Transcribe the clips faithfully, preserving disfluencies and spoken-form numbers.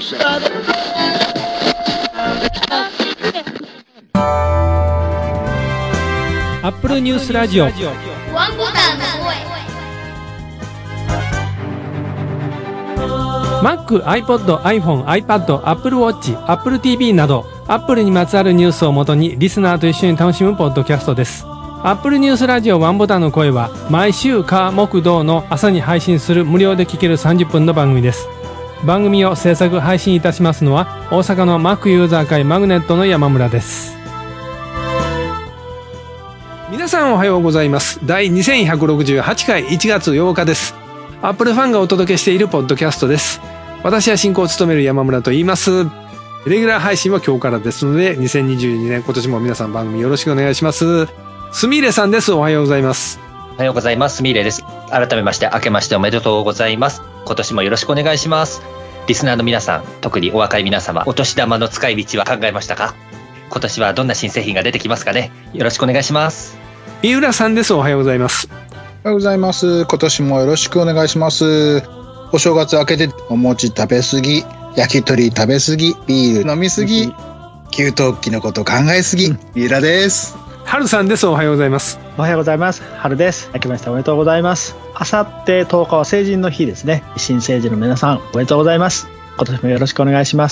アップルニュースラジオワンボタンの声。Mac、iPod、iPhone、iPad、Apple Watch、Apple ティーブイ など Apple にまつわるニュースをもとにリスナーと一緒に楽しむポッドキャストです。Apple ニュースラジオワンボタンの声は毎週火木土の朝に配信する無料で聴けるさんじゅっぷんの番組です。番組を制作配信いたしますのは大阪の Mac ユーザー会マグネットの山村です。皆さんおはようございます。第にせんひゃくろくじゅうはちかいいちがつようかです。アップルファンがお届けしているポッドキャストです。私は進行を務める山村と言います。レギュラー配信は今日からですのでにせんにじゅうにねん今年も皆さん番組よろしくお願いします。すみれさんです。おはようございます。 おはようございます。すみれです。改めまして明けましておめでとうございます。今年もよろしくお願いします。リスナーの皆さん、特にお若い皆様、お年玉の使い道は考えましたか？今年はどんな新製品が出てきますかね？よろしくお願いします。 三浦さんです。おはようございます。 おはようございます。今年もよろしくお願いします。お正月明けてお餅食べ過ぎ、焼き鳥食べ過ぎ、ビール飲み過ぎ、給湯器のこと考え過ぎ、三浦です。 春さんです。おはようございます。 おはようございます。春です。明けましておめでとうございます。あさってとおかは成人の日ですね。新成人の皆さんおめでとうございます。今年もよろしくお願いします。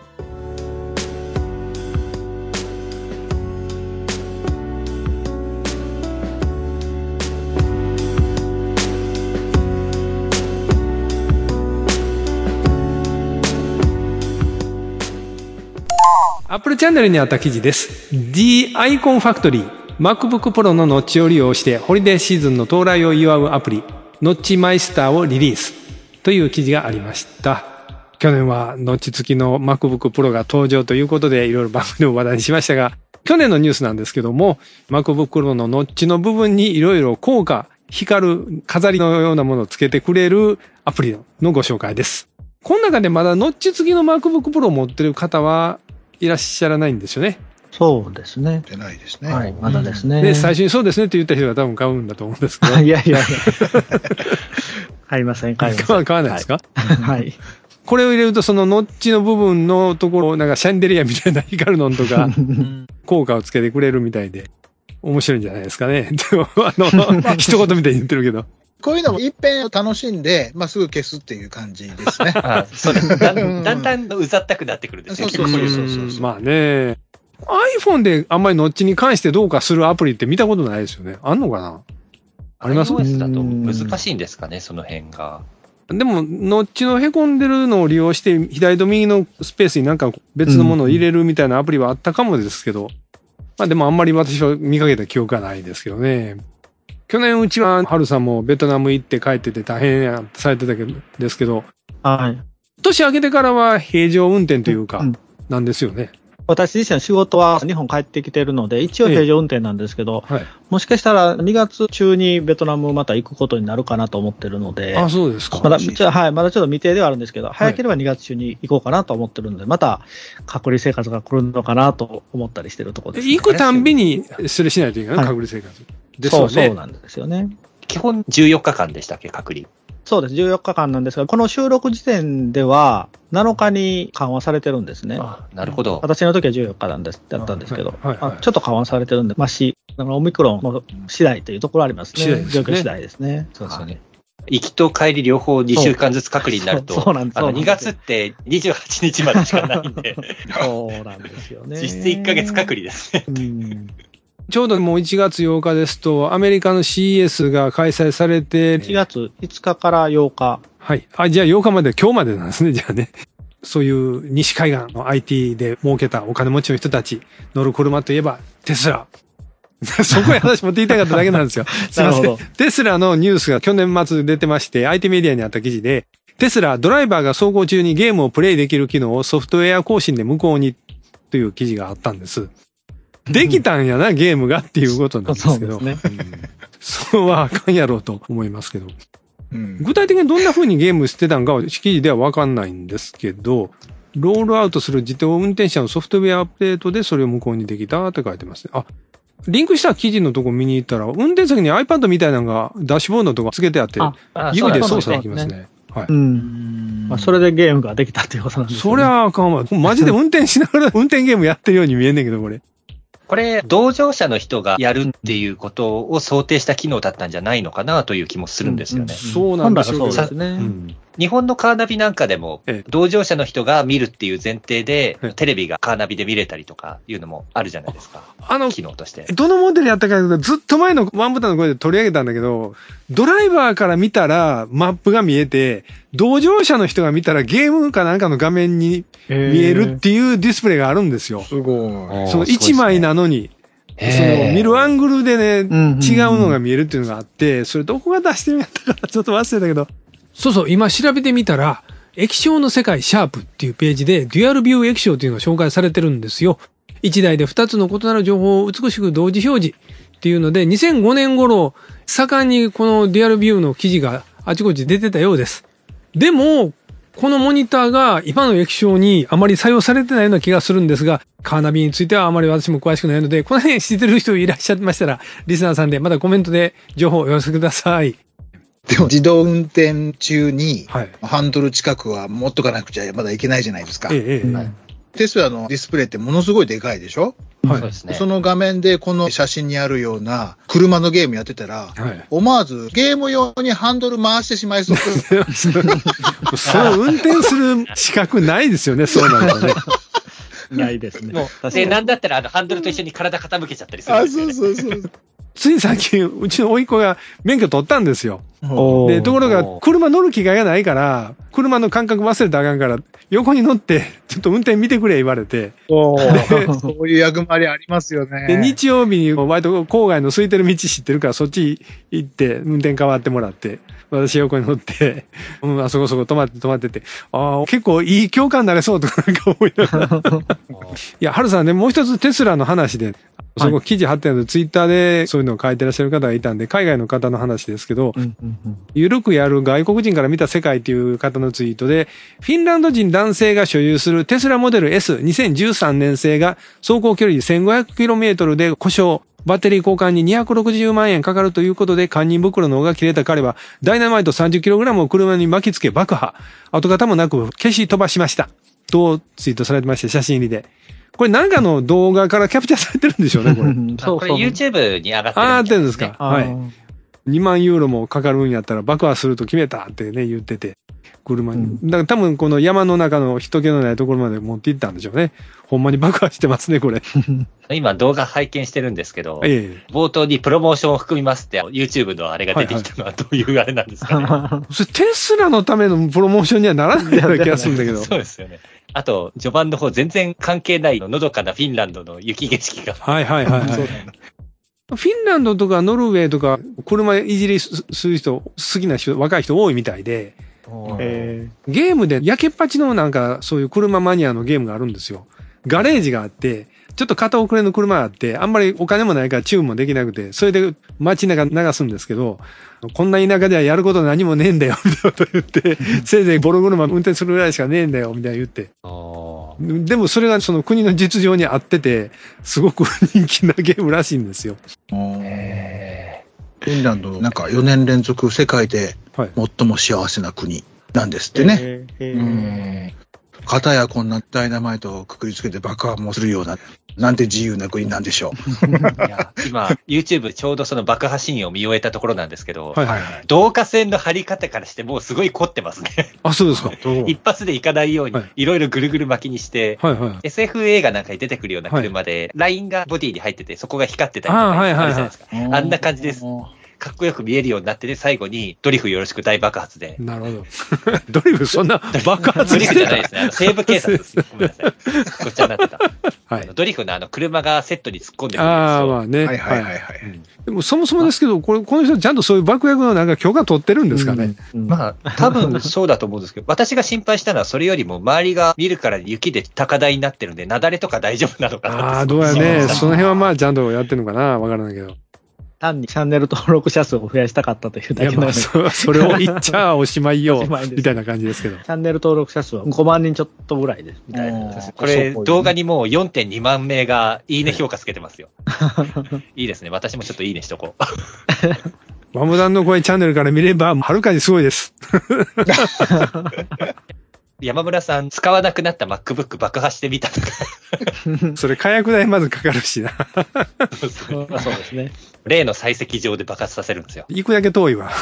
アップルチャンネルにあった記事です。 The Icon Factory MacBook Pro のノッチを利用してホリデーシーズンの到来を祝うアプリノッチマイスターをリリースという記事がありました。去年はノッチ付きの MacBook Pro が登場ということでいろいろ番組でも話題にしましたが、去年のニュースなんですけども MacBook Pro のノッチの部分にいろいろ効果光る飾りのようなものをつけてくれるアプリのご紹介です。この中でまだノッチ付きの MacBook Pro を持ってる方はいらっしゃらないんですよね。 そうですね。 出ないですね。 はい、まだですね。 で、最初にそうですねって言った人が多分買うんだと思うんですけど。 いやいやいや。買いません、買いません。 買わないですか？ はい。 これを入れるとそのノッチの部分のところ、なんかシャンデリアみたいな光るのとか、効果をつけてくれるみたいで、面白いんじゃないですかね。でも、あの、一言みたいに言ってるけど。 こういうのも一遍楽しんで、まあ、すぐ消すっていう感じですね。 ああ、それだんだんだんうざったくなってくるんですよ。 そうそうそうそうまあね。iPhone であんまりノッチに関してどうかするアプリって見たことないですよね。あんのかな？あります？ iOS だと難しいんですかね、その辺が。 でも、ノッチのへこんでるのを利用して、左と右のスペースになんか別のものを入れるみたいなアプリはあったかもですけど、まあでもあんまり私は見かけた記憶はないですけどね。去年うちは春さんもベトナム行って帰ってて大変やされてたけどですけど、 はい。 年明けてからは平常運転というか、なんですよね。 私自身の仕事は日本帰ってきてるので、一応平常運転なんですけど、 はい、 もしかしたらにがつ中にベトナムまた行くことになるかなと思ってるので、 あ、そうですか。 まだ、ちょはい、まだちょっと未定ではあるんですけど、早ければにがつ中に行こうかなと思ってるので、また隔離生活が来るのかなと思ったりしてるところです、ね。 行くたんびにそれしないといけない、はい、隔離生活。ですよね。 そうそうなんですよね。 基本じゅうよっかかんでしたっけ、隔離。 そうです。じゅうよっかかんなんですが、この収録時点ではなのかに緩和されてるんですね。 あ、なるほど。 私の時はじゅうよっかなんです、だったんですけど、 はいはいはい、 ちょっと緩和されてるんで、まし、オミクロンの次第というところありますね。 次第ですね。 状況次第ですね。 そうですよね。行きと帰り両方にしゅうかんずつ隔離になると、 そうなんです。 あのにがつってにじゅうはちにちまでしかないんで。 そうなんですよね。 実質いっかげつ隔離ですね。 うんちょうどもういちがつようかですと、アメリカの シーイーエス が開催されて、 いちがついつかからようか。 はい。あ、じゃあようかまで、今日までなんですね、じゃあね。そういう西海岸の アイティー で儲けたお金持ちの人たち、乗る車といえばテスラ。そこへ話持って言いたかっただけなんですよ。すいません。テスラのニュースが去年末出てまして、アイティー メディアにあった記事で、テスラ、ドライバーが走行中にゲームをプレイできる機能をソフトウェア更新で無効にという記事があったんです。できたんやな、ゲームがっていうことなんですけど。そうですね。うん、そうはあかんやろうと思いますけど。うん、具体的にどんな風にゲームしてたんかは記事ではわかんないんですけど、ロールアウトする自動運転車のソフトウェアアップデートでそれを無効にできたって書いてますね。あ、リンクした記事のとこ見に行ったら、運転席に iPad みたいなのがダッシュボードのとこつけてあって、指で操作できますね。 はい。 うん。まあ、それでゲームができたっていうことなんですよね。 そりゃあかんわ。マジで運転しながら運転ゲームやってるように見えんねんけど、これ。 これ、同乗者の人がやるっていうことを想定した機能だったんじゃないのかなという気もするんですよね。 うんうん、そうなんだそうですね。うん、 日本のカーナビなんかでも、同乗者の人が見るっていう前提で、テレビがカーナビで見れたりとかいうのもあるじゃないですか。あの、機能として。 どのモデルやったかずっと前のワンボタンの声で取り上げたんだけど、ドライバーから見たらマップが見えて、同乗者の人が見たらゲームかなんかの画面に見えるっていうディスプレイがあるんですよ。 すごい。 そのいちまいなのに。その見るアングルでね、違うのが見えるっていうのがあって、それどこが出してるんやったかちょっと忘れたけど。そうそう、今調べてみたら、液晶の世界シャープっていうページで、デュアルビュー液晶っていうのが紹介されてるんですよ。一台で二つの異なる情報を美しく同時表示っていうので、にせんごねん頃、盛んにこのデュアルビューの記事があちこち出てたようです。でも、このモニターが今の液晶にあまり採用されてないような気がするんですが、カーナビについてはあまり私も詳しくないので、この辺知ってる人いらっしゃいましたら、リスナーさんでまたコメントで情報をお寄せください。 でも自動運転中に、はい、ハンドル近くは持っとかなくちゃまだいけないじゃないですか。ええはい、テスラのディスプレイってものすごいでかいでしょ？はい、そうですね。その画面でこの写真にあるような車のゲームやってたら、はい、思わずゲーム用にハンドル回してしまいそう。 その運転する資格ないですよね、そうなのね。 ないですね。 もう、で、なんだったらあのハンドルと一緒に体傾けちゃったりするんですよね。 あ、そうそうそう。 つい最近、うちの甥っ子が免許取ったんですよ。で、ところが、車乗る機会がないから、車の感覚忘れたらあかんから、横に乗って、ちょっと運転見てくれ言われて。 そういう役回りありますよね。 で、日曜日に、割と郊外の空いてる道知ってるから、そっち行って、運転変わってもらって、私横に乗って、うん、あそこそこ止まって止まってて、ああ、結構いい共感になれそうとかなんか思いながら。いや、ハルさんね、もう一つテスラの話で、そこ記事貼ってあるツイッターでそういうのを書いてらっしゃる方がいたんで、海外の方の話ですけど、うんうんうん、ゆるくやる外国人から見た世界っていう方のツイートで、フィンランド人男性が所有するテスラモデル エスにせんじゅうさんねん製が走行距離 せんごひゃくキロメートル で故障、バッテリー交換ににひゃくろくじゅうまんえんかかるということで、堪忍袋の緒が切れた彼は、ダイナマイト さんじゅっキログラム を車に巻きつけ爆破。跡形もなく消し飛ばしました。とツイートされてまして、写真入りで。これなんかの動画からキャプチャーされてるんでしょうね、これ。 そうこれ YouTube に上がってるんです、ね。 上がってるんですか。はい。にまんユーロもかかるんやったら爆破すると決めたってね、言ってて。車に。だから多分この山の中の人気のないところまで持って行ったんでしょうね。ほんまに爆破してますね、これ。 今動画拝見してるんですけど、ええ、冒頭にプロモーションを含みますって YouTube のあれが出てきたのはどういうあれなんですかね。はいはい、 それテスラのためのプロモーションにはならないような気がするんだけど。 そうですよね。あと、序盤の方全然関係ないのどかなフィンランドの雪景色が。 はいはいはい、はい。フィンランドとかノルウェーとか車いじりする人、好きな人、若い人多いみたいで、えー、ゲームで焼けっぱちのなんかそういう車マニアのゲームがあるんですよ。ガレージがあって、ちょっと片遅れの車があって、あんまりお金もないからチューンもできなくて、それで街中流すんですけど、こんな田舎ではやること何もねえんだよ、みたいなこと言って、せいぜいボロ車運転するぐらいしかねえんだよ、みたいな言って。でもそれがその国の実情に合ってて、すごく人気なゲームらしいんですよ。 へー。フィンランドなんかよねん連続世界で最も幸せな国なんですってね。はい、へーへーかたやこんなダイナマイトをくくりつけて爆破もするような、なんて自由な国なんでしょう。 いや今、YouTube ちょうどその爆破シーンを見終えたところなんですけど、はいはいはい、導火線の張り方からしてもうすごい凝ってますね。 あ、そうですか。 一発でいかないように、いろいろぐるぐる巻きにして、はいはい、エスエフ 映画なんかに出てくるような車で、はい、ラインがボディに入ってて、そこが光ってたりとかあるじゃないですか。あ、はいはいはい、あんな感じです。かっこよく見えるようになってて、最後にドリフよろしく大爆発で。 なるほど。ドリフそんな爆発ドリフじゃないですね。あの西部警察です。ごめんなさい。ごっちゃになってた。はい、ドリフのあの車がセットに突っ込んでくるんですよ。ああ、まあね。はいはいはい、はいうん。 でもそもそもですけど、これ、この人ちゃんとそういう爆薬のなんか許可取ってるんですかね。 うんうん、まあ、多分そうだと思うんですけど、私が心配したのはそれよりも周りが見るから雪で高台になってるんで、雪崩とか大丈夫なのかな。 ああ、どうやね。その辺はまあちゃんとやってるのかな。わからないけど。 単にチャンネル登録者数を増やしたかったというだけの、まあ、 そ, それを言っちゃおしまいよみたいな感じですけど。 チャンネル登録者数はごまんにんちょっとぐらいですみたいな。 これ動画にもう よんてんにまんめいがいいね評価つけてますよ。いいですね。私もちょっといいねしとこう。 マムダンの声チャンネルから見れば、はるかにすごいです。 山村さん、使わなくなった MacBook 爆破してみたとか。 それ火薬代まずかかるしな。 そうですね。 例の採石場で爆発させるんですよ。 行くだけ遠いわ。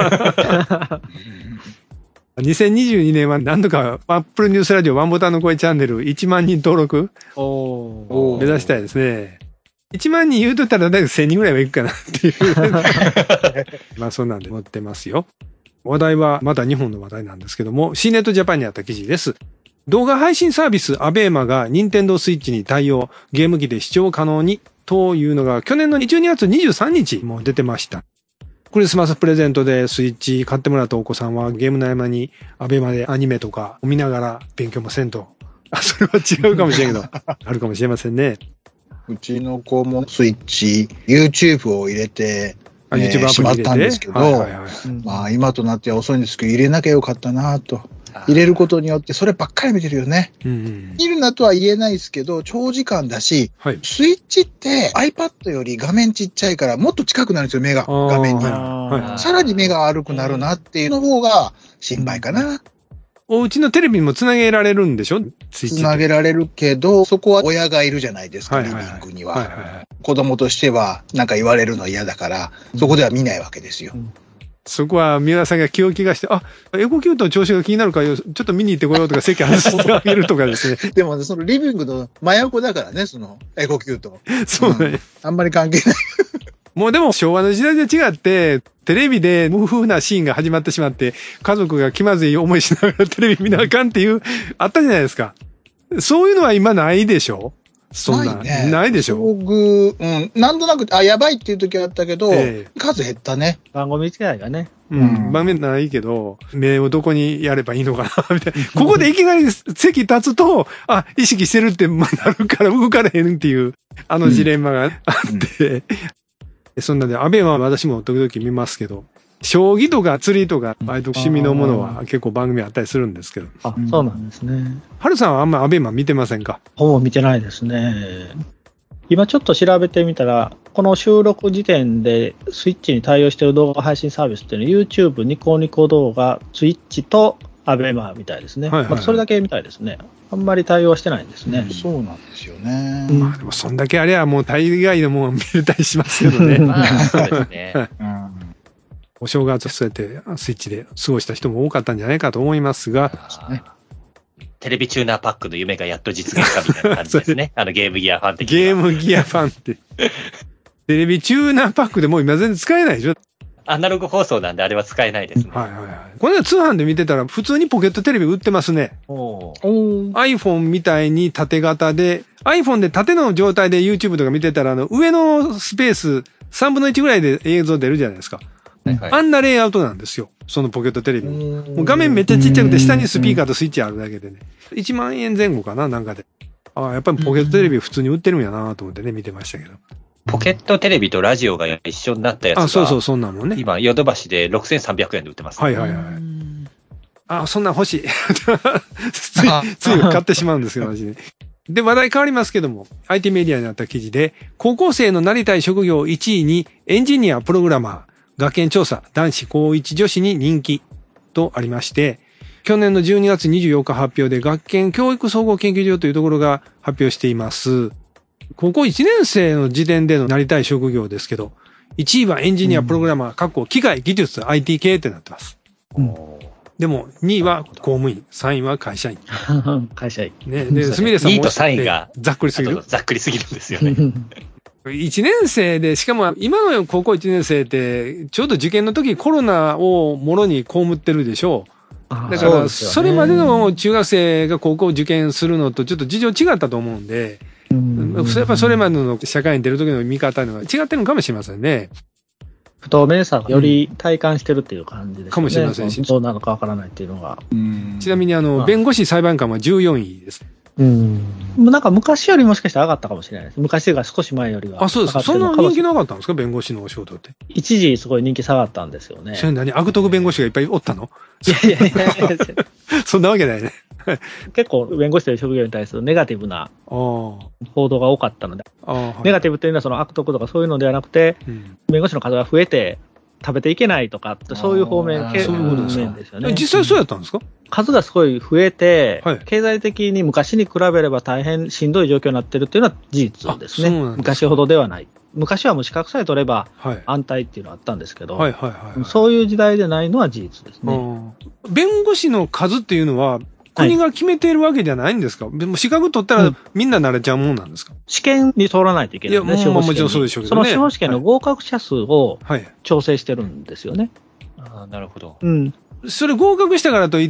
にせんにじゅうにねんは何度か Apple ニュースラジオワンボタンの声チャンネルいちまんにん登録を目指したいですね。いちまんにん言うとったらだいたいせんにんぐらいはいくかなっていう。まあそんなんで持ってますよ。話題はまた日本の話題なんですけども、シーネットジャパンにあった記事です。動画配信サービスアベーマが任天堂スイッチに対応、ゲーム機で視聴可能にというのが去年のじゅうにがつにじゅうさんにちも出てました。クリスマスプレゼントでスイッチ買ってもらったお子さんはゲームの合間にアベマでアニメとか見ながら勉強もせんと。あ、それは違うかもしれんけど、あるかもしれませんね。 うちの子もスイッチ、YouTube を入れて、 あ、 えー YouTube アプリしまっ入れてたんですけど、 はいはいはい、 まあ今となっては遅いんですけど、入れなきゃよかったなと。入れることによってそればっかり見てるよね。 うんうん、 見るなとは言えないですけど、長時間だし、 はい、 スイッチって iPad より画面ちっちゃいからもっと近くなるんですよ、目が。画面に。 はいはい、 さらに目が悪くなるなっていうの方が心配かな。 お家のテレビにもつなげられるんでしょ？スイッチ。 つなげられるけど、そこは親がいるじゃないですか、 はいはいはい、 リビングには、 はいはいはい。 子供としてはなんか言われるの嫌だから、そこでは見ないわけですよ。うんそこは三浦さんが気を利かして、あ、エコキュートの調子が気になるから、ちょっと見に行ってこようとか、席外してあげるとかですね。 でもね、そのリビングの真横だからね、そのエコキュート。 そうね、うん。 あんまり関係ない。 もうでも昭和の時代で違って、テレビで無風なシーンが始まってしまって、家族が気まずい思いしながらテレビ見なあかんっていう、あったじゃないですか。そういうのは今ないでしょ？そんな、ないね。ないでしょ？ 僕、うん、なんとなく、あ、やばいっていう時はあったけど、えー、数減ったね。 番組違いがね。 うん。番組ないけど、目をどこにやればいいのかな、みたいな。ここでいきなり席立つと、あ、意識してるってなるから動かれへんっていう、あのジレンマがあって、うんうん、そんなで、アベマは私も時々見ますけど、将棋とか釣りとか、ああいう趣味のものは結構番組あったりするんですけど。 あ、そうなんですね。 はるさんはあんまアベマ見てませんか？ ほぼ見てないですね。今ちょっと調べてみたら、この収録時点でスイッチに対応している動画配信サービスっていうのは YouTube、ニコニコ動画、スイッチとアベマみたいですね。はいはいはい、まあ、それだけみたいですね。あんまり対応してないんですね。 うん、そうなんですよね。 うん、まあでもそんだけあれはもう大概のもの見れたりしますけどね。 まあそうですね。うんお正月そうやってスイッチで過ごした人も多かったんじゃないかと思いますが、 ね、テレビチューナーパックの夢がやっと実現したみたいな感じですね。あのゲームギアファン的に。 ゲームギアファンって。テレビチューナーパックでもう今全然使えないでしょ？ アナログ放送なんであれは使えないですね。 はいはいはい。これ通販で見てたら普通にポケットテレビ売ってますね。 お iPhone みたいに縦型で、iPhone で縦の状態で YouTube とか見てたらあの上のスペースさんぶんのいちぐらいで映像出るじゃないですか。はいはい、あんなレイアウトなんですよ。そのポケットテレビ。もう画面めっちゃちっちゃくて下にスピーカーとスイッチあるだけでね。いちまんえんぜん後かななんかで。ああ、やっぱりポケットテレビ普通に売ってるんやなと思ってね、見てましたけど。 ポケットテレビとラジオが一緒になったやつが。 あ、そうそう、そんなもんね。 今、ヨドバシでろくせんさんびゃくえんで売ってます、ね。 はいはいはい。あ、そんなん欲しい。つい、つい買ってしまうんですよ、マジで。で、話題変わりますけども、アイティー メディアになった記事で、高校生のなりたい職業いちいにエンジニア、プログラマー、学研調査、男子、高いち女子に人気とありまして、去年のじゅうにがつにじゅうよっか発表で学研教育総合研究所というところが発表しています。高校いちねん生の時点でのなりたい職業ですけど、いちいはエンジニア、プログラマー、括弧機械、技術、アイティー 系ってなってます。うん、でも、にいは公務員、さんいは会社員。 会社員。 ね、で、すみれさんも。 にいとさんいが、 ざっくりすぎる。 ざっくりすぎるんですよね。 いちねん生で、しかも今の高校いちねん生って、ちょうど受験の時コロナをもろに被ってるでしょう。だから、それまでの中学生が高校受験するのとちょっと事情違ったと思うんで、うん、やっぱそれまでの社会に出る時の見方のが違ってるのかもしれませんね。 不透明さがより体感してるっていう感じですね。 かもしれませんし。 どうなのかわからないっていうのが。 ちなみにあの、弁護士裁判官はじゅうよんいです。 うん。なんか昔よりもしかしたら上がったかもしれないです。昔が少し前よりは。 あ、そうですか。そんな人気なかったんですか弁護士のお仕事って。 一時すごい人気下がったんですよね。 それ何悪徳弁護士がいっぱいおったの？ いやいやいやいやそんなわけないね。 結構弁護士という職業に対するネガティブな報道が多かったので、はい、ネガティブというのはその悪徳とかそういうのではなくて、うん、弁護士の数が増えて食べていけないとかって、そういう方面、 そういうことですか面ですよね。 実際そうやったんですか？ 数がすごい増えて、 はい、 経済的に昔に比べれば大変しんどい状況になってるっていうのは事実ですね。昔ほどではない。昔はもう資格さえ取れば安泰っていうのはあったんですけど、はいはいはいはい、そういう時代でないのは事実ですね。 弁護士の数っていうのは国が決めているわけじゃないんですか？はい、でも資格取ったらみんな慣れちゃうもんなんですか？うん、 試験に通らないといけないんで、ね、 いや、もうもちろんそうでしょうけどね。 その司法試験の合格者数を調整してるんですよね。 はいはい、あ、なるほど。 うん。 それ合格したからといって、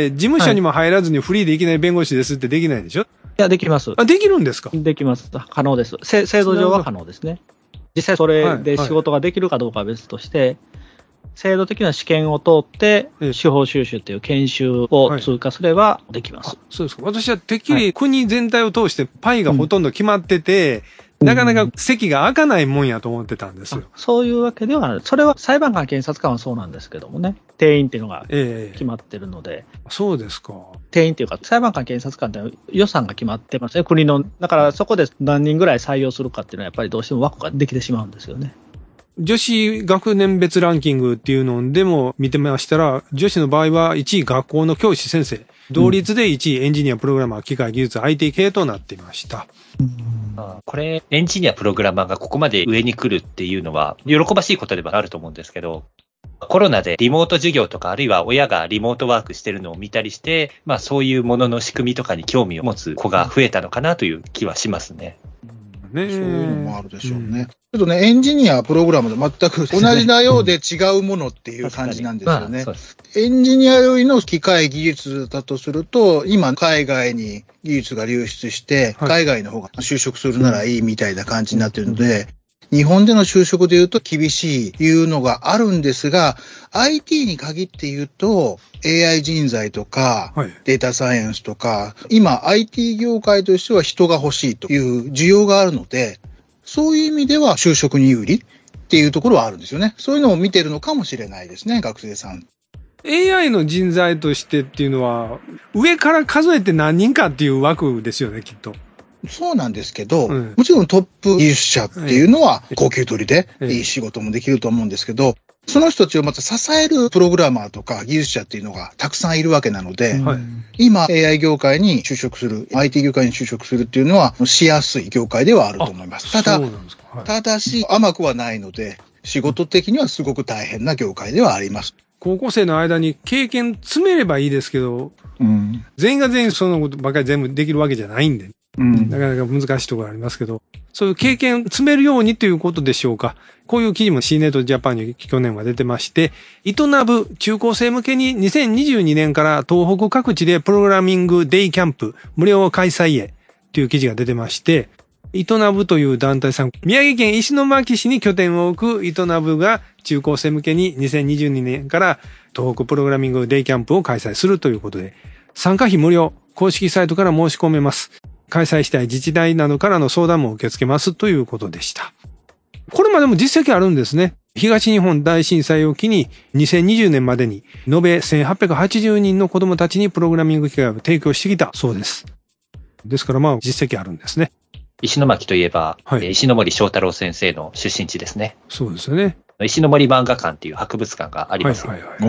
事務所にも入らずにフリーでいきなり弁護士ですってできないでしょ？いや、できます。 あ、できるんですか？ できます。可能です。制度上は可能ですね。実際それで仕事ができるかどうかは別として、はいはい、制度的な試験を通って、司法修習という研修を通過すればできます。 はい、そうですか。私はてっきり国全体を通してパイがほとんど決まってて、うん、なかなか席が開かないもんやと思ってたんですよ。 そういうわけではない。それは裁判官、検察官はそうなんですけどもね。定員っていうのが決まってるので。 えー、そうですか。 定員っていうか、裁判官、検察官って予算が決まってますね。国の。だからそこで何人ぐらい採用するかっていうのはやっぱりどうしても枠ができてしまうんですよね。 女子学年別ランキングっていうのでも見てましたら、女子の場合はいちい学校の教師先生、同率でいちいエンジニア、プログラマー、機械技術、アイティー 系となっていました。 うん、 あ、これ、エンジニア、プログラマーがここまで上に来るっていうのは、喜ばしいことではあると思うんですけど、コロナでリモート授業とか、あるいは親がリモートワークしてるのを見たりして、まあそういうものの仕組みとかに興味を持つ子が増えたのかなという気はしますね。 ね、そういうのもあるでしょうね。うん、ちょっとね、エンジニア、プログラムと全く同じなようで違うものっていう感じなんですよね。まあ、エンジニアよりの機械技術だとすると、今海外に技術が流出して、海外の方が就職するならいいみたいな感じになってるので、うん日本での就職で言うと厳しいいうのがあるんですが、アイティー に限って言うと エーアイ 人材とか、はい、データサイエンスとか、今 アイティー 業界としては人が欲しいという需要があるので、そういう意味では就職に有利っていうところはあるんですよね。そういうのを見てるのかもしれないですね、学生さん。 エーアイ の人材としてっていうのは、上から数えて何人かっていう枠ですよね、きっと。 そうなんですけど、うん、もちろんトップ技術者っていうのは高級取りでいい仕事もできると思うんですけど、その人たちをまた支えるプログラマーとか技術者っていうのがたくさんいるわけなので、はい、今 エーアイ 業界に就職する、アイティー 業界に就職するっていうのはしやすい業界ではあると思います。ただ、はい、ただし甘くはないので、仕事的にはすごく大変な業界ではあります。 高校生の間に経験積めればいいですけど、うん、全員が全員そのことばかり全部できるわけじゃないんで。うん、なかなか難しいところありますけど、そういう経験積めるようにということでしょうか。こういう記事も シーネット ジャパンに去年は出てまして、イトナブ中高生向けににせんにじゅうにねんから東北各地でプログラミングデイキャンプ無料開催へという記事が出てまして、イトナブという団体さん、宮城県石巻市に拠点を置くイトナブが中高生向けににせんにじゅうにねんから東北プログラミングデイキャンプを開催するということで、参加費無料、公式サイトから申し込めます。開催したい自治体などからの相談も受け付けますということでした。これまでも実績あるんですね。東日本大震災を機ににせんにじゅうねんまでに延べせんはっぴゃくはちじゅうにんの子供たちにプログラミング機会を提供してきたそうです。ですからまあ実績あるんですね。 石巻といえば、はい、石森章太郎先生の出身地ですね。 そうですよね。 石森漫画館っていう博物館があります。はいはいはい、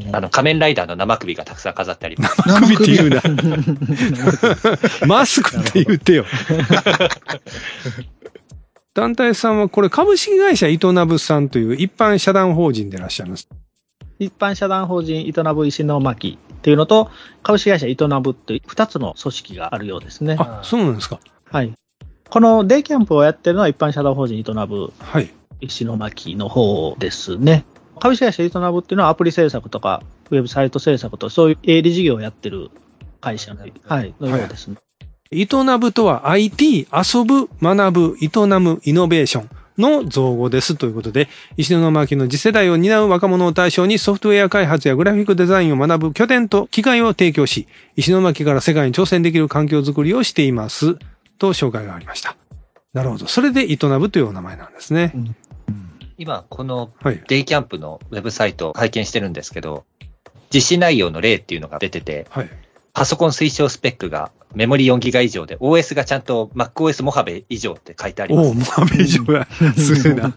あの仮面ライダーの生首がたくさん飾ってあります。 生首って言うな。マスクって言ってよ。団体さんはこれ株式会社イトナブさんという一般社団法人でいらっしゃいます。 一般社団法人イトナブ石巻っていうのと株式会社イトナブっていう二つの組織があるようですね。 あ、そうなんですか。 はい。このデイキャンプをやってるのは一般社団法人イトナブ。 はい。 石巻の方ですね。株式会社イトナブっていうのはアプリ制作とかウェブサイト制作とそういう営利事業をやってる会社の、はい、のようですね。 イトナブとは アイティー、遊ぶ、学ぶ、営む、イノベーションの造語ですということで、石巻の次世代を担う若者を対象にソフトウェア開発やグラフィックデザインを学ぶ拠点と機会を提供し、石巻から世界に挑戦できる環境づくりをしていますと紹介がありました。なるほど。それでイトナブというお名前なんですね。うん今、このデイキャンプのウェブサイトを拝見してるんですけど、実施内容の例っていうのが出てて、はい、パソコン推奨スペックがメモリよんギガ以上で、オーエス がちゃんと MacOS モハベ以上って書いてあります。 おお、モハベ以上や。すごいな。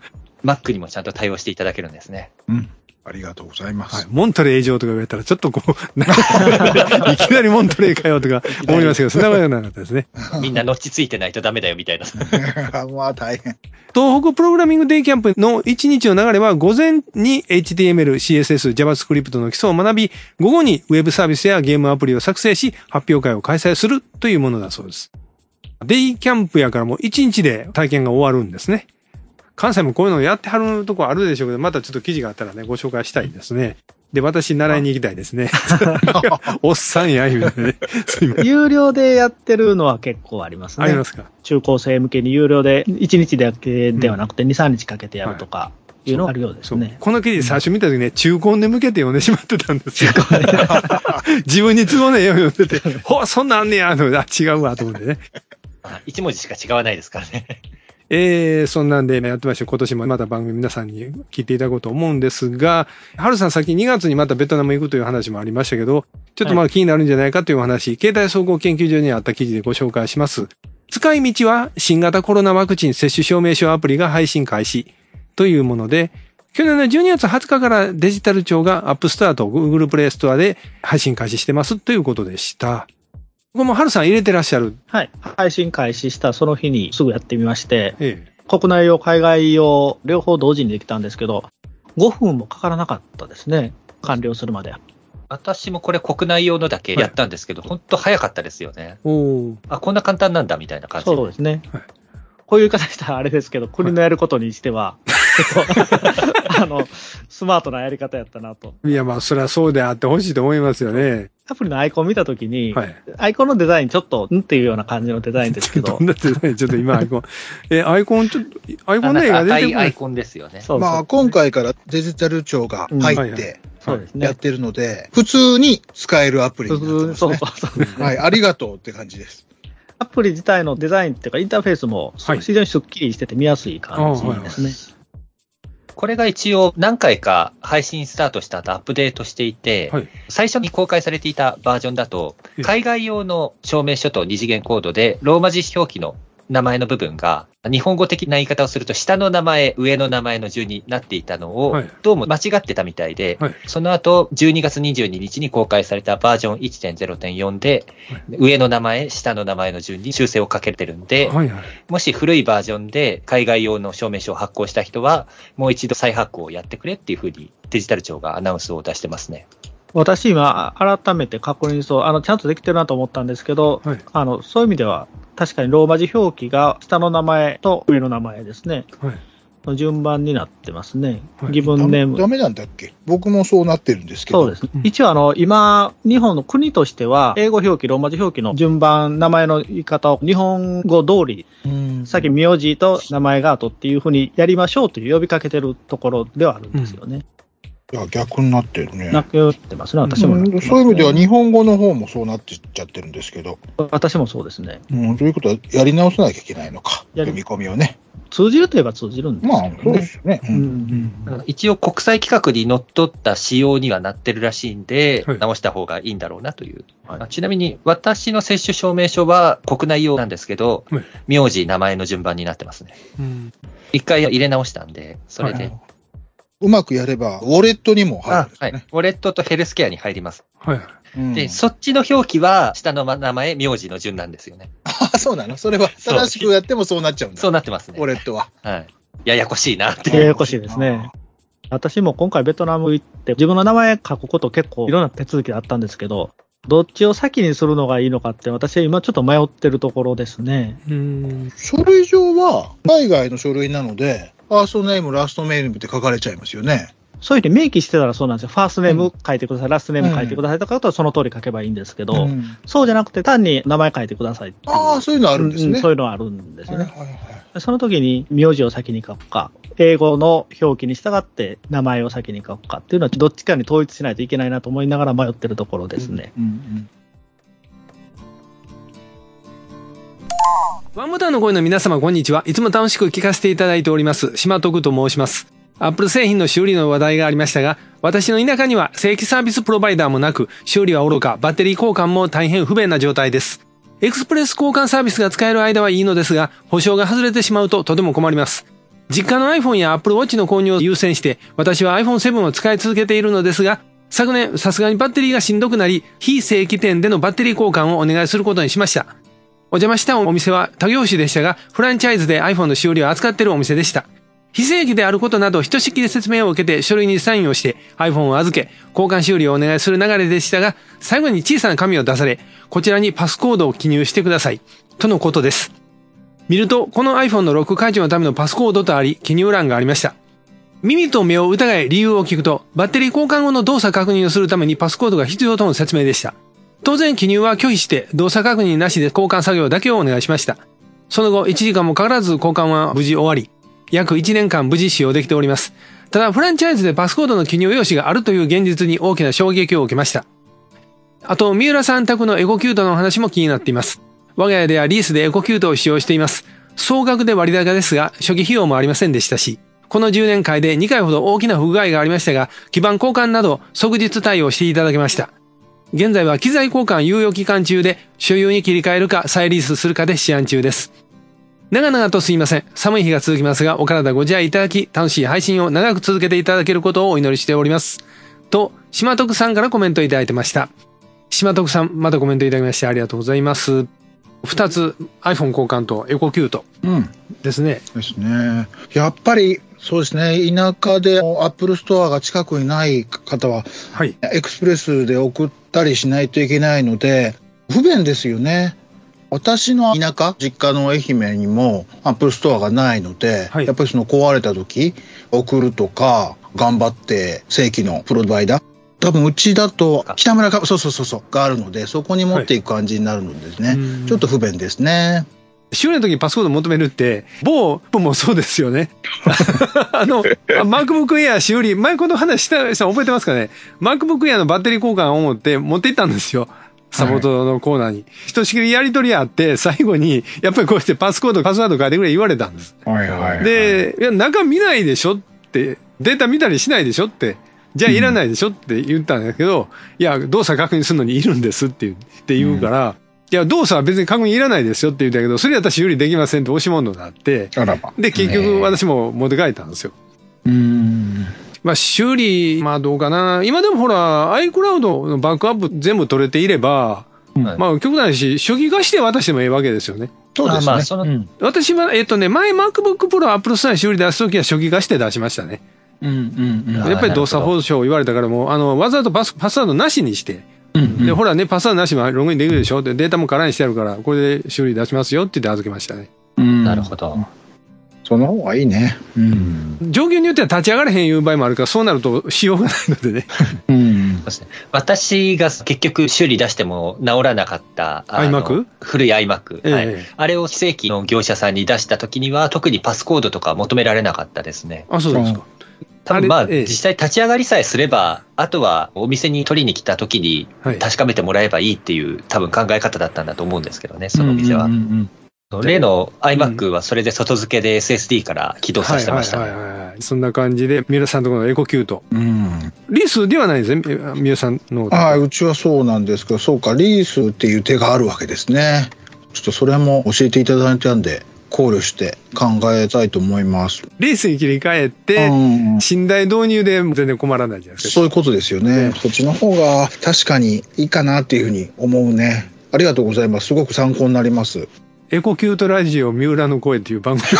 Mac にもちゃんと対応していただけるんですね。 うん。ありがとうございます。 はい。モントレー上とか言われたら、ちょっとこう、いきなりモントレーかよとか思いますけど、そんなことはなかったですね。 みんなのっちついてないとダメだよみたいな。 まあ大変。 東北プログラミングデイキャンプのいちにちの流れは、午前に エイチティーエムエル、シーエスエス、JavaScript の基礎を学び、午後にウェブサービスやゲームアプリを作成し、発表会を開催するというものだそうです。デイキャンプやからもういちにちで体験が終わるんですね。関西もこういうのをやってはるとこあるでしょうけど、またちょっと記事があったらね、ご紹介したいですね。で、私習いに行きたいですね。おっさんや、みたいなね。 有料でやってるのは結構ありますね。 ありますか。 中高生向けに有料でいちにちだけではなくてに、さんにちかけてやるとかいうのがあるようですね。 この記事最初見た時ね、中高で向けて読んでしまってたんですよ。自分に都合ねえよ読んでて、ほう、そんなんあんねや、あ、違うわ、と思ってね。 一文字しか違わないですからね。 えー、そんなんでやってまして、今年もまた番組皆さんに聞いていただこうと思うんですが、はるさんさっきにがつにまたベトナム行くという話もありましたけど、ちょっとまあ気になるんじゃないかというお話、はい、携帯総合研究所にあった記事でご紹介します。使い道は新型コロナワクチン接種証明書アプリが配信開始というもので、去年のじゅうにがつはつかからデジタル庁が App Store と Google Play Store で配信開始してますということでした。ここもハルさん入れてらっしゃる。 はい。配信開始したその日にすぐやってみまして、 ええ、 国内用、海外用、両方同時にできたんですけど、ごふんもかからなかったですね。完了するまで。 私もこれ国内用のだけやったんですけど、はい、本当早かったですよね。 おあ、こんな簡単なんだみたいな感じで。 そうですね。はい、こういう言い方したらあれですけど、国のやることにしては、はい、あの、スマートなやり方やったなと。 いや、まあ、それはそうであってほしいと思いますよね。 アプリのアイコン見たときに、 はい、 アイコンのデザインちょっと、んっていうような感じのデザインですけど。 どんなデザインちょっと今アイコン。え、アイコンちょっと、アイコンの絵が出てくる。 アイコンですよね。 そうそうまあ、今回からデジタル庁が入って、そうですね。やってるので、普通に使えるアプリになってますね。そうそうそう。はい、ありがとうって感じです。 アプリ自体のデザインっていうか、インターフェースも非常にスッキリしてて見やすい感じですね。はい、 これが一応何回か配信スタートした後アップデートしていて、はい、最初に公開されていたバージョンだと、海外用の証明書と二次元コードでローマ字表記の名前の部分が、日本語的な言い方をすると下の名前、上の名前の順になっていたのを、どうも間違ってたみたいで、はい、その後じゅうにがつにじゅうににちに公開されたバージョン いちてんゼロてんよん で、はい、上の名前、下の名前の順に修正をかけてるんで、はいはい、もし古いバージョンで海外用の証明書を発行した人は、もう一度再発行をやってくれっていうふうにデジタル庁がアナウンスを出してますね。 私今改めて確認そう、あのちゃんとできてるなと思ったんですけど、はい、あのそういう意味では確かにローマ字表記が下の名前と上の名前ですね、はい、の順番になってますね。はい、ギブンネーム。 ダメなんだっけ？僕もそうなってるんですけど。 そうですね。うん、一応あの今日本の国としては英語表記、ローマ字表記の順番、名前の言い方を日本語通り、さっき名字と名前が後っていうふうにやりましょうという呼びかけてるところではあるんですよね。うんいや逆になってるね。 なってますね、私も、 ね。そういう意味では日本語の方もそうなってっちゃってるんですけど。 私もそうですね。 うん、ということはやり直さなきゃいけないのか。読み込みをね。 通じるといえば通じるんですよね。 まあ、そうですよね。うんうん、一応国際規格にのっとった仕様にはなってるらしいんで、はい、直した方がいいんだろうなという。はい、ちなみに私の接種証明書は国内用なんですけど、はい、名字、名前の順番になってますね。うん、一回入れ直したんで、それで。はいうまくやれば、ウォレットにも入るんですね。 はい。ウォレットとヘルスケアに入ります。 はい。 で、うん、そっちの表記は、下の名前、名字の順なんですよね。 ああ、そうなの？それは、正しくやってもそうなっちゃうんだ。 そうなってますね。 ウォレットは。 はい。ややこしいなって。 ややこしいですね。私も今回ベトナム行って、自分の名前書くこと結構いろんな手続きがあったんですけど、どっちを先にするのがいいのかって、私は今ちょっと迷ってるところですね。 うん。書類上は、海外の書類なので、ファーストネーム、ラストネームって書かれちゃいますよね。 そういうふうに明記してたらそうなんですよ。ファーストネーム書いてください、うん、ラストネーム書いてくださいとかだとその通り書けばいいんですけど、うん、そうじゃなくて単に名前書いてくださいっていう。 ああ、そういうのあるんですね。 うん、そういうのあるんですね。はいはいはい、その時に名字を先に書くか、英語の表記に従って名前を先に書くかっていうのはどっちかに統一しないといけないなと思いながら迷ってるところですね。うんうんうんワンボタンの声の皆様こんにちは。いつも楽しく聞かせていただいております。島徳と申します。アップル製品の修理の話題がありましたが、私の田舎には正規サービスプロバイダーもなく、修理は愚か、バッテリー交換も大変不便な状態です。エクスプレス交換サービスが使える間はいいのですが、保証が外れてしまうととても困ります。 実家の iPhone や Apple Watch の購入を優先して、私は アイフォンセブン を使い続けているのですが、昨年さすがにバッテリーがしんどくなり、非正規店でのバッテリー交換をお願いすることにしました。お邪魔したお店は他業種でしたが、フランチャイズで iPhone の修理を扱っているお店でした。非正規であることなどひとしきり説明を受けて書類にサインをして iPhone を預け、交換修理をお願いする流れでしたが、最後に小さな紙を出され、こちらにパスコードを記入してください。とのことです。見ると、この iPhone のロック解除のためのパスコードとあり、記入欄がありました。耳と目を疑い理由を聞くと、バッテリー交換後の動作確認をするためにパスコードが必要との説明でした。当然記入は拒否して動作確認なしで交換作業だけをお願いしました。その後いちじかんもかからず交換は無事終わり、約いちねんかん無事使用できております。ただフランチャイズでパスコードの記入用紙があるという現実に大きな衝撃を受けました。あと三浦さん宅のエコキュートの話も気になっています。我が家ではリースでエコキュートを使用しています。総額で割高ですが初期費用もありませんでしたし、このじゅうねんかんでにかいほど大きな不具合がありましたが、基板交換など即日対応していただけました。現在は機材交換猶予期間中で、所有に切り替えるか再リースするかで試案中です。長々とすいません。寒い日が続きますが、お体ご自愛いただき、楽しい配信を長く続けていただけることをお祈りしております。と、島徳さんからコメントいただいてました。島徳さん、またコメントいただきましてありがとうございます。二つ iPhone 交換とエコキュートですね。 うん、ですね。やっぱりそうですね。田舎で Apple ストアが近くにない方は、はい、エクスプレスで送ったりしないといけないので不便ですよね。私の田舎、実家の愛媛にも Apple ストアがないので、はい、やっぱりその壊れた時送るとか頑張って正規のプロバイダー、多分うちだと北村かそうそうそうそうがあるので、そこに持っていく感じになるのですね、はい、ちょっと不便ですね。 修理の時にパスコード求めるって某もそうですよね。あの MacBook Air 修理、前この話した人覚えてますかね。 MacBook Air のバッテリー交換を思って持って行ったんですよ、サポートのコーナーに。ひとしきりやり取りあって、最後にやっぱりこうしてパスコードパスワード書いてくれ言われたんです、はいはいはい、で、いや中見ないでしょって、データ見たりしないでしょって、じゃあいらないでしょって言ったんだけど、うん、いや動作確認するのにいるんですって言う、って言うから、うん、いや動作は別に確認いらないですよって言ったけど、それやったら修理できませんって押し問答があって、あらばで結局私も持って帰ったんですよ。うーん、まあ修理、まあどうかな。今でもほら iCloud のバックアップ全部取れていれば、うん、まあ極端にし初期化して渡してもいいわけですよね。 そうですね。まあその、 うん、私はえっとね前 MacBook Pro Apple ストアに修理出すときは初期化して出しましたね。うんうんうん、やっぱり動作保証を言われたからもうあのわざとパス、パスワードなしにして、うんうん、でほらねパスワードなしもログインできるでしょって、データも空にしてあるからこれで修理出しますよって言って預けましたね。 うん、なるほど。 その方がいいね。うん、 状況によっては立ち上がれへんいう場合もあるから、そうなるとしようがないのでね。うん、 私が結局修理出しても直らなかった iMac？ 古い iMac、えーはい、あれを非正規の業者さんに出した時には特にパスコードとか求められなかったですね。 あ、そうですか。 多分まあ実際立ち上がりさえすれば、あとはお店に取りに来た時に確かめてもらえばいいっていう多分考え方だったんだと思うんですけどね、その店は。例の iMac はそれで外付けで エスエスディー から起動させてましたね。 そんな感じで三浦さんのところのエコキュート、うん、リースではないですね、三浦さんの。 ああ、うちはそうなんですけど、そうか、リースっていう手があるわけですね。ちょっとそれも教えていただいたんで考慮して考えたいと思います。 リースに切り替えて、うん、寝台導入で全然困らないじゃないですか。 そういうことですよね。そっちの方が確かにいいかなっていうふうに思うね。ありがとうございます。すごく参考になります。 エコキュートラジオ三浦の声っていう番組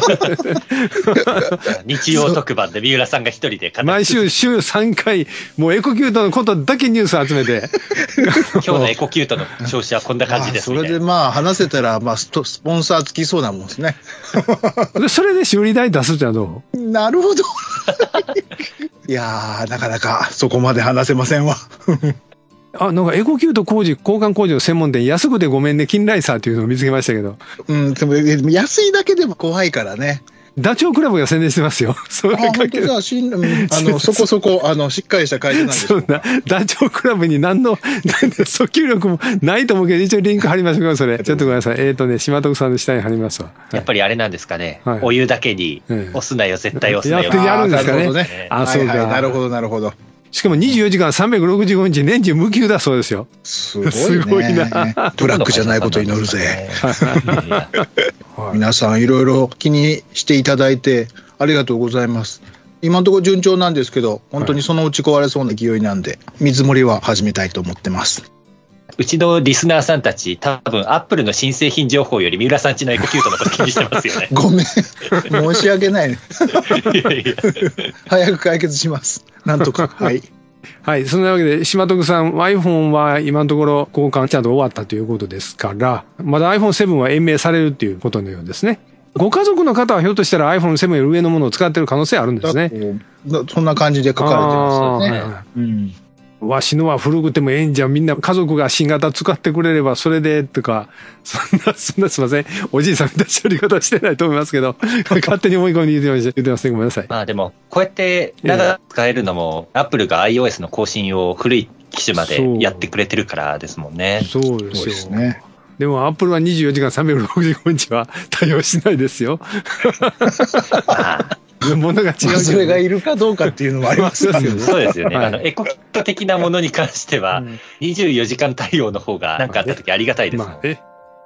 です日曜特番で三浦さんが一人で毎週週さんかいもうエコキュートのことだけニュース集めて今日のエコキュートの調子はこんな感じですね。 それでまあ話せたらまあスポンサーつきそうなもんですねそれで修理代出すってのはどう？ なるほどいやーなかなかそこまで話せませんわあ、なんかエコキュート工事、交換工事の専門店、安くてごめんね、金ライサーっていうのを見つけましたけど。 うん、でも安いだけでも怖いからね。 ダチョウ倶楽部が宣伝してますよ。それあ、本当じゃあ、しん、あの、そこそこ、あの、しっかりした会社なんですよ。 そんな、ダチョウ倶楽部に何の、訴求力もないと思うけど、一応リンク貼りましょうか、それ。ちょっとごめんなさい。えっとね、島徳さんの下に貼りますわ。 やっぱりあれなんですかね。はい、お湯だけに、押すなよ、絶対押すなよ。 やってやるんですかね。 ねあ、そうか、はいはい。なるほど、なるほど。 しかもにじゅうよじかんさんびゃくろくじゅうごにち年中無休だそうですよ。 すごいね。すごいな。ブラックじゃないこと祈るぜ。 ははい、皆さんいろいろ気にしていただいてありがとうございます。今のところ順調なんですけど、本当にそのうち壊れそうな勢いなんで、見積もりは始めたいと思ってます。 うちのリスナーさんたち、多分アップルの新製品情報より三浦さんちのエコキュートのこと気にしてますよね。 ごめん。申し訳ないね。 いやいや早く解決します。なんとか。はい。 はい。そんなわけで、島徳さん、iPhone は今のところ交換ちゃんと終わったということですから、まだ アイフォンセブン は延命されるっていうことのようですね。ご家族の方はひょっとしたら アイフォンセブン より上のものを使っている可能性あるんですね。 そんな感じで書かれてますよね。 はい、うんわしのは古くてもええんじゃん。みんな家族が新型使ってくれればそれで、とか、そんな、そんなすいません。おじいさんみたいな処理方してないと思いますけど、勝手に思い込んで言ってました。言ってますね。ごめんなさい。 まあでも、こうやって長く使えるのも、アップルが iOS の更新を古い機種までやってくれてるからですもんね。 そうですよ。そうですね。でも、アップルはにじゅうよじかんさんびゃくろくじゅうごにちは対応しないですよ。 まあものが違う、ね。 それがいるかどうかっていうのもありますよね。 そうですよね。はい、あの、エコキット的なものに関しては、にじゅうよじかん対応の方が、なんかあった時ありがたいです。まあね。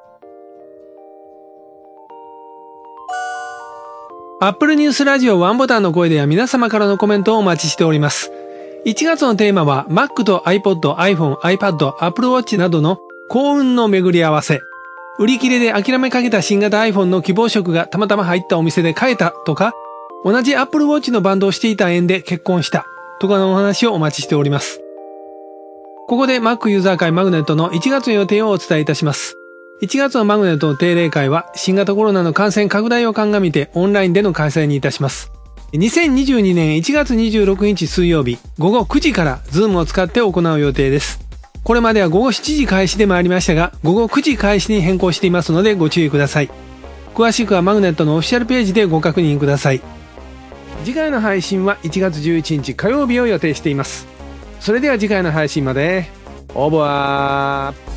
アップルニュースラジオワンボタンの声では皆様からのコメントをお待ちしております。いちがつのテーマは Mac と iPod、iPhone、iPad、Apple Watch などの幸運の巡り合わせ。売り切れで諦めかけた新型 iPhone の希望色がたまたま入ったお店で買えたとか、同じ Apple Watch のバンドをしていた縁で結婚したとかのお話をお待ちしております。ここで Mac ユーザー会マグネットのいちがつの予定をお伝えいたします。いちがつのマグネットの定例会は新型コロナの感染拡大を鑑みてオンラインでの開催にいたします。にせんにじゅうにねんいちがつにじゅうろくにち水曜日ごごくじから Zoom を使って行う予定です。これまではごごしちじ開始で参りましたが、ごごくじ開始に変更していますのでご注意ください。詳しくはマグネットのオフィシャルページでご確認ください。次回の配信はいちがつじゅういちにち火曜日を予定しています。それでは次回の配信まで。オーバー。